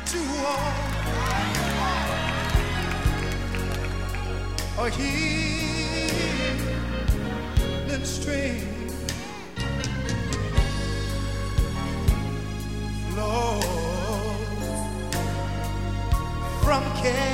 to walk a healing stream flows from Calvary